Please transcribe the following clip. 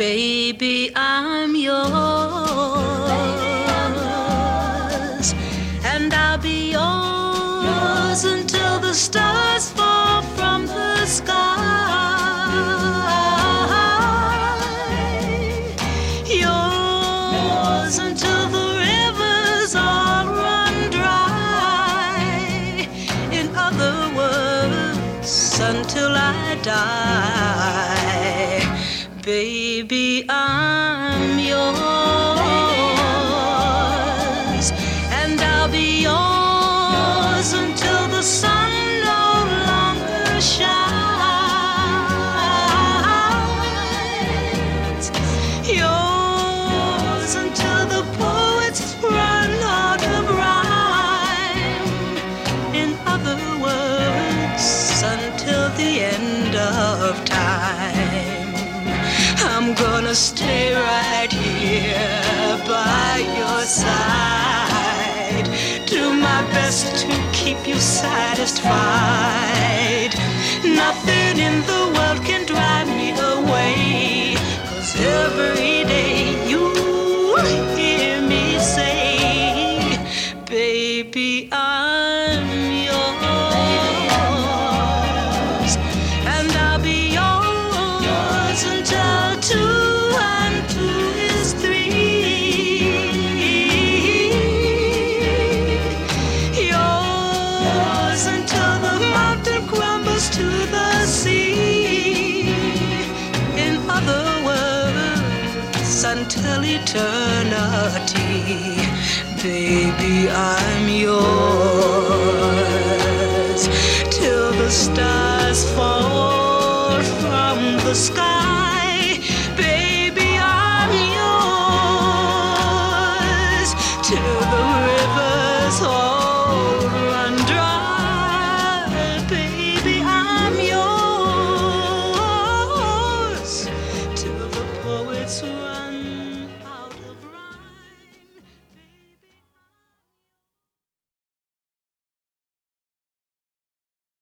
Baby, I'm yours, and I'll be yours until the stars fall from the sky. Yours until the rivers all run dry. In other words, until I die. Baby, I'm yours, and I'll be yours until the sun no longer shines. Yours until the poets run out of rhyme. In other words, until the end of time. I'm gonna stay right here by your side. Do my best to keep you satisfied. Nothing in the world can drive me away, 'cause every day you hear me say, baby, I'm yours, and I'll be yours until 2 and 2 is 3. Yours until the mountain crumbles to the sea. In other words, until eternity. Baby, I'm yours till the stars fall from the sky.